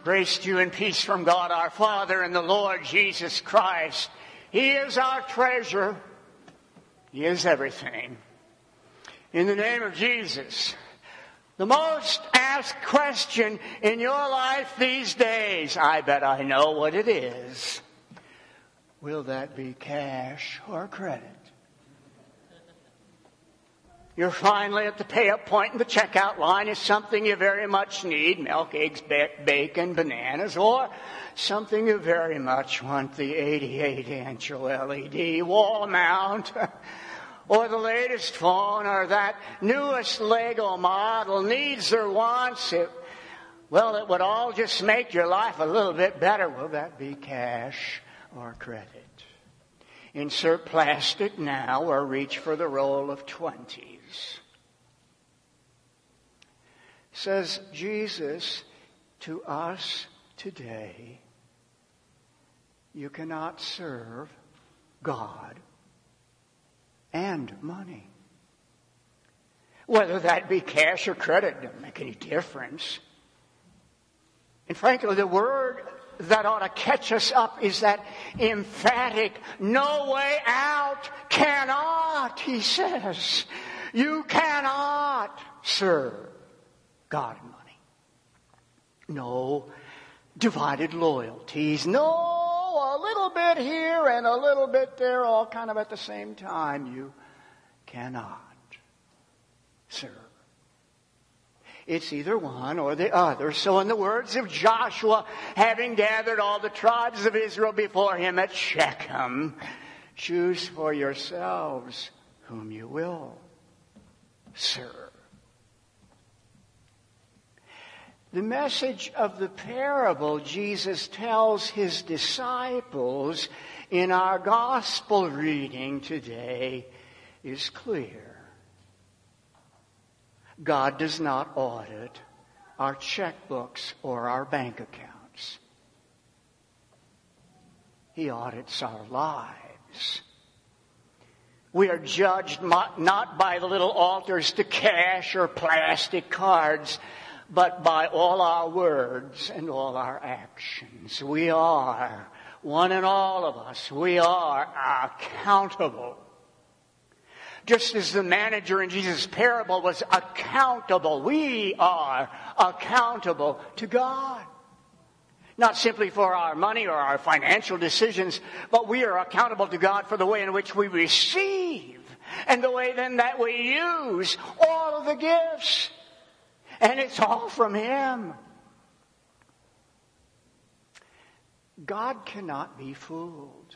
Grace to you and peace from God our Father and the Lord Jesus Christ. He is our treasure. He is everything. In the name of Jesus, the most asked question in your life these days, I bet I know what it is. Will that be cash or credit? You're finally at the pay-up point in the checkout line. Is something you very much need, milk, eggs, bacon, bananas, or something you very much want, the 88-inch LED wall mount, or the latest phone, or that newest Lego model, needs or wants it. Well, it would all just make your life a little bit better. Will that be cash or credit? Insert plastic now or reach for the roll of 20s. Says Jesus to us today, you cannot serve God and money. Whether that be cash or credit doesn't make any difference. And frankly, the word that ought to catch us up is that emphatic, no way out, cannot, he says. You cannot serve God and money. No divided loyalties. No, a little bit here and a little bit there, all kind of at the same time. You cannot serve. It's either one or the other. So in the words of Joshua, having gathered all the tribes of Israel before him at Shechem, choose for yourselves whom you will serve. The message of the parable Jesus tells his disciples in our gospel reading today is clear. God does not audit our checkbooks or our bank accounts. He audits our lives. We are judged not by the little altars to cash or plastic cards, but by all our words and all our actions. We are, one and all of us, we are accountable. Just as the manager in Jesus' parable was accountable, we are accountable to God. Not simply for our money or our financial decisions, but we are accountable to God for the way in which we receive and the way then that we use all of the gifts. And it's all from Him. God cannot be fooled.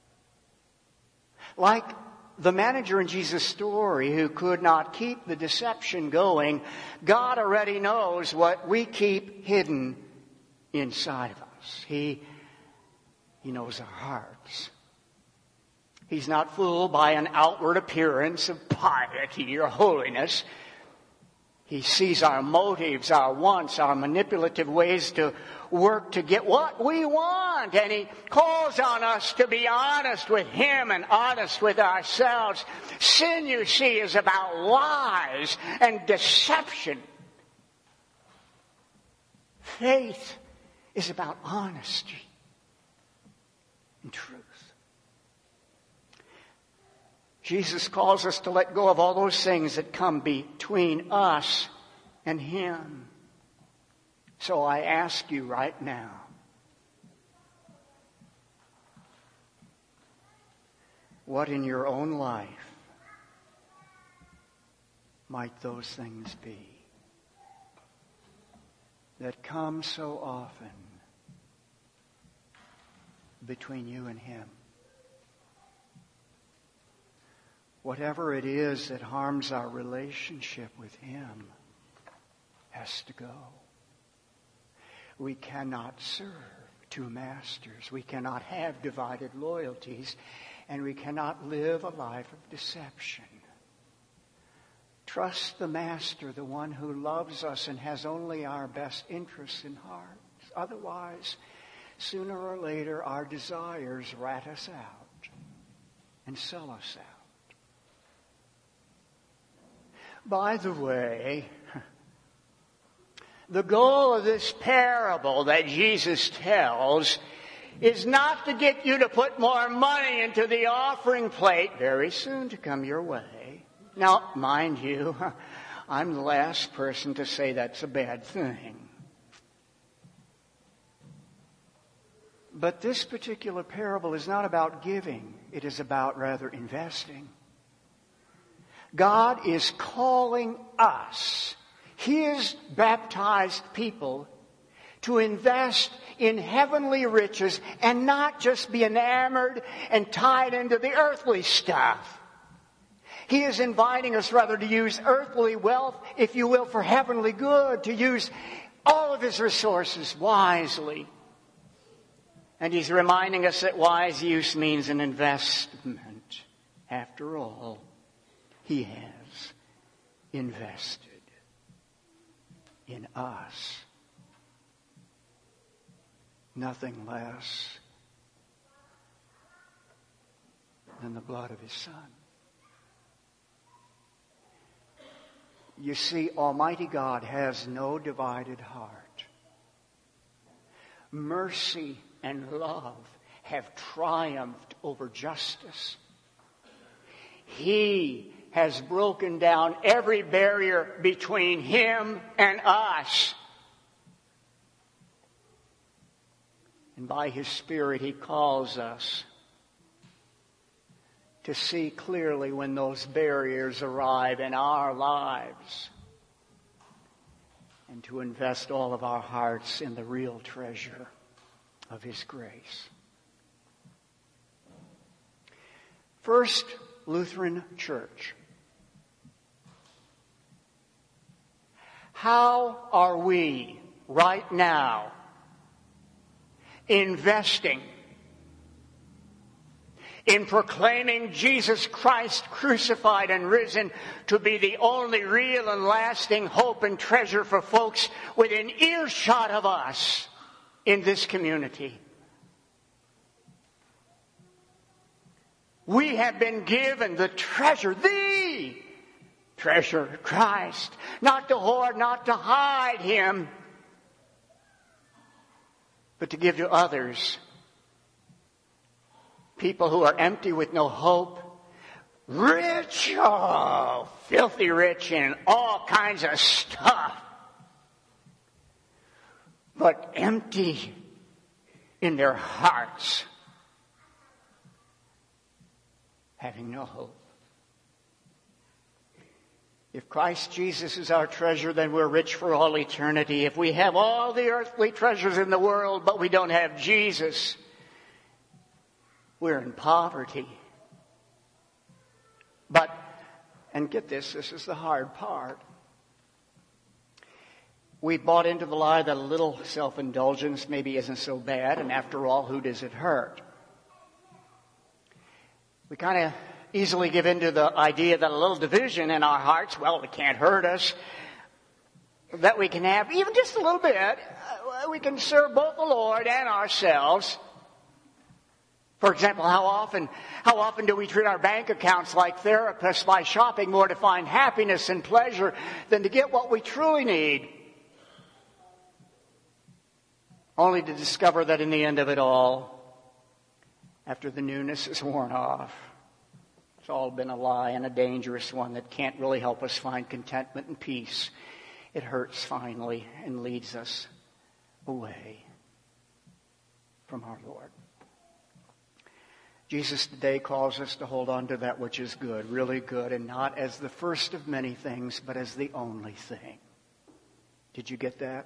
Like the manager in Jesus' story who could not keep the deception going, God already knows what we keep hidden inside of us. He knows our hearts. He's not fooled by an outward appearance of piety or holiness. He sees our motives, our wants, our manipulative ways to work to get what we want. And He calls on us to be honest with Him and honest with ourselves. Sin, you see, is about lies and deception. Faith is about honesty and truth. Jesus calls us to let go of all those things that come between us and Him. So I ask you right now, what in your own life might those things be that come so often between you and Him? Whatever it is that harms our relationship with Him has to go. We cannot serve two masters. We cannot have divided loyalties. And we cannot live a life of deception. Trust the Master, the one who loves us and has only our best interests in heart. Otherwise, sooner or later, our desires rat us out and sell us out. By the way, The goal of this parable that Jesus tells is not to get you to put more money into the offering plate very soon to come your way. Now, mind you, I'm the last person to say that's a bad thing. But this particular parable is not about giving. It is about rather investing. God is calling us, His baptized people, to invest in heavenly riches and not just be enamored and tied into the earthly stuff. He is inviting us rather to use earthly wealth, if you will, for heavenly good, to use all of His resources wisely. And He's reminding us that wise use means an investment. After all, He has invested in us. Nothing less than the blood of His Son. You see, Almighty God has no divided heart. Mercy and love have triumphed over justice. He has broken down every barrier between Him and us. And by His Spirit, He calls us to see clearly when those barriers arrive in our lives and to invest all of our hearts in the real treasure of His grace. First Lutheran Church. How are we right now investing in proclaiming Jesus Christ crucified and risen to be the only real and lasting hope and treasure for folks within earshot of us in this community? We have been given the treasure, the treasure, Christ. Not to hoard, not to hide Him, but to give to others. People who are empty with no hope, rich, filthy rich in all kinds of stuff, but empty in their hearts, having no hope. If Christ Jesus is our treasure, then we're rich for all eternity. If we have all the earthly treasures in the world, but we don't have Jesus, we're in poverty. But, and get this is the hard part. We bought into the lie that a little self-indulgence maybe isn't so bad, and after all, who does it hurt? We kind of easily give into the idea that a little division in our hearts, well, it can't hurt us. That we can have, even just a little bit, we can serve both the Lord and ourselves. For example, how often do we treat our bank accounts like therapists by shopping more to find happiness and pleasure than to get what we truly need? Only to discover that in the end of it all, after the newness is worn off, it's all been a lie, and a dangerous one that can't really help us find contentment and peace. It hurts finally and leads us away from our Lord. Jesus today calls us to hold on to that which is good, really good, and not as the first of many things, but as the only thing. Did you get that?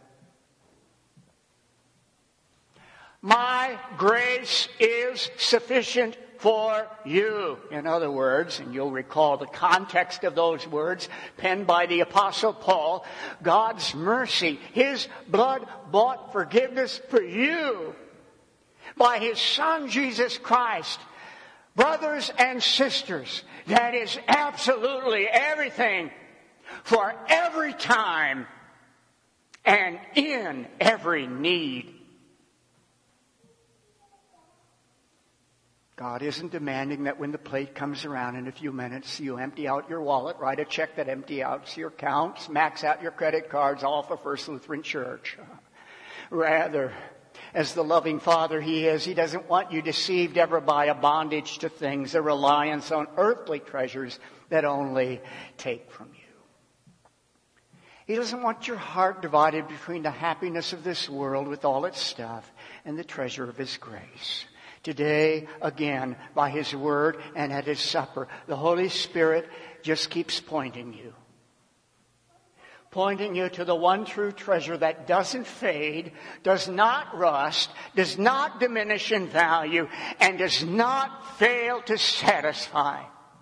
My grace is sufficient for you. In other words, and you'll recall the context of those words penned by the Apostle Paul, God's mercy, His blood-bought forgiveness for you by His Son Jesus Christ. Brothers and sisters, that is absolutely everything for every time and in every need. God isn't demanding that when the plate comes around in a few minutes, you empty out your wallet, write a check that empties out your accounts, max out your credit cards, all for First Lutheran Church. Rather, as the loving Father He is, He doesn't want you deceived ever by a bondage to things, a reliance on earthly treasures that only take from you. He doesn't want your heart divided between the happiness of this world with all its stuff and the treasure of His grace. Today, again, by His Word and at His supper, the Holy Spirit just keeps pointing you. Pointing you to the one true treasure that doesn't fade, does not rust, does not diminish in value, and does not fail to satisfy.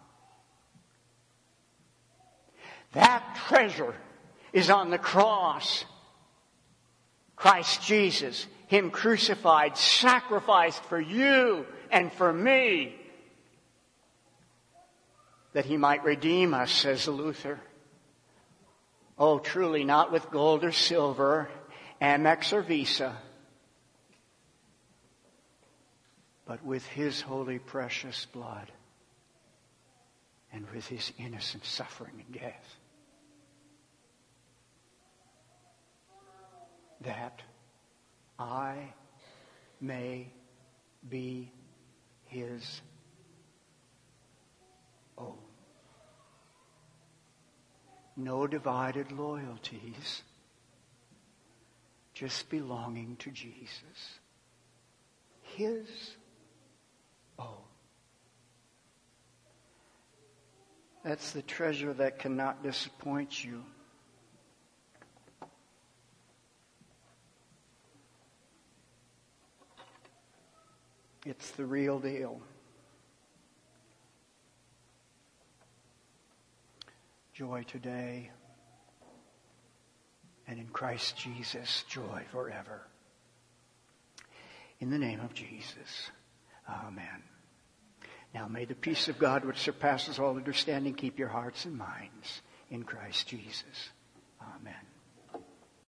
That treasure is on the cross. Christ Jesus, Him crucified, sacrificed for you and for me, that He might redeem us, says Luther. Oh, truly, not with gold or silver, Amex or Visa, but with His holy, precious blood and with His innocent suffering and death. That I may be His own. No divided loyalties, just belonging to Jesus. His own. That's the treasure that cannot disappoint you. It's the real deal. Joy today, and in Christ Jesus, joy forever. In the name of Jesus, amen. Now may the peace of God, which surpasses all understanding, keep your hearts and minds in Christ Jesus. Amen.